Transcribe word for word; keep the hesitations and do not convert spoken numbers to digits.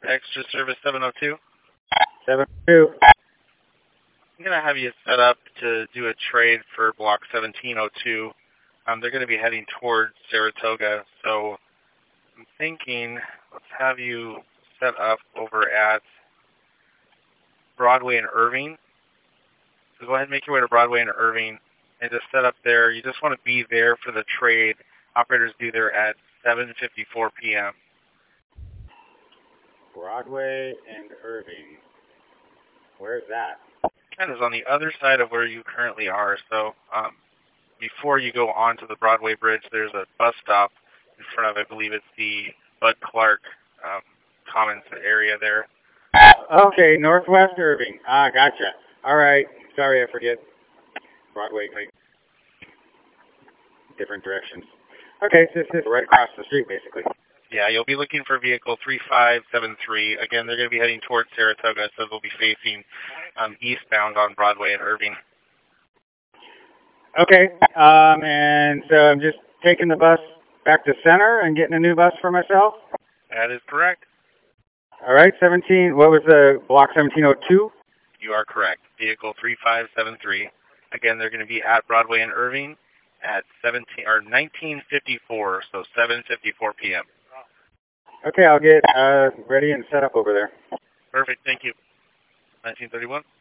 Extra Service seven oh two. seven oh two. I'm going to have you set up to do a trade for Block seventeen oh two. Um, they're going to be heading towards Saratoga, so I'm thinking let's have you set up over at Broadway and Irving. So go ahead and make your way to Broadway and Irving and just set up there. You just want to be there for the trade. Operators do there at seven fifty-four p m Broadway and Irving. Where's that? Kind of on the other side of where you currently are. So um, before you go onto the Broadway Bridge, there's a bus stop in front of, I believe it's the Bud Clark um, Commons area there. Okay, Northwest Irving. Ah, gotcha. All right. Sorry, I forget. Broadway, like, different directions. Okay, so this is right across the street, basically. Yeah, you'll be looking for vehicle three five seven three. Again, they're going to be heading towards Saratoga, so they'll be facing um, eastbound on Broadway and Irving. Okay, um, and so I'm just taking the bus back to center and getting a new bus for myself? That is correct. All right, seventeen, what was the block seventeen oh two? You are correct. Vehicle three five seven three. Again, they're going to be at Broadway and Irving at seventeen or nineteen fifty-four, so seven fifty-four p m Okay, I'll get uh, ready and set up over there. Perfect, thank you. nineteen thirty-one.